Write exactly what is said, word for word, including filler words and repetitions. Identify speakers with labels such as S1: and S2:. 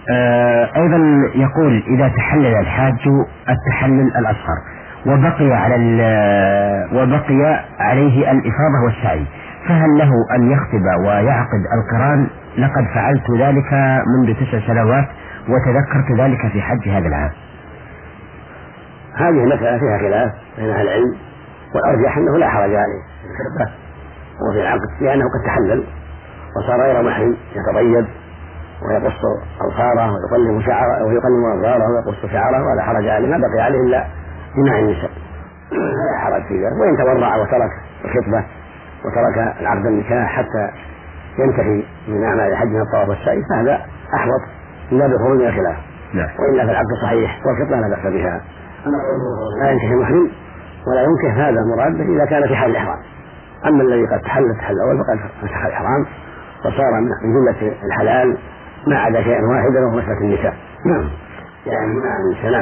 S1: آه أيضا يقول إذا تحلل الحاج التحلل الأصغر وبقي على وبقي عليه الإفاضة والسعي، فهل له أن يخطب ويعقد القران؟ لقد فعلت ذلك منذ تسع سنوات وتذكرت ذلك في حج هذا العام.
S2: هذه مسألة فيها خلاف بين أهل العلم، والأرجح أنه لا حرج عليه وفي العقد، لأنه قد تحلل وصار غير محرم يتطيب ويقص أظفاره ويقلم شعره ويقلم أظفاره ويقص شعره ولا حرج عليه، ما بقي عليه إلا جماع النساء، لا حرج في ذلك. وإن تورع وترك الخطبة وترك العقد النكاح حتى ينتهي من أعمال الحج من الطواف والسعي فهذا أحوط من باب الخروج من الخلاف. وإلا فالعقد صحيح والخطبة لا بأس بها. لا ينكح المحرم ولا ينكح هذا مراد إذا كان في حال الإحرام. أما الذي قد تحل التحل الأول فقد مسح الإحرام وصار من جملة الحلال ما عدا شيئا واحدا وهو مسألة النساء. نعم يعني مع السلام.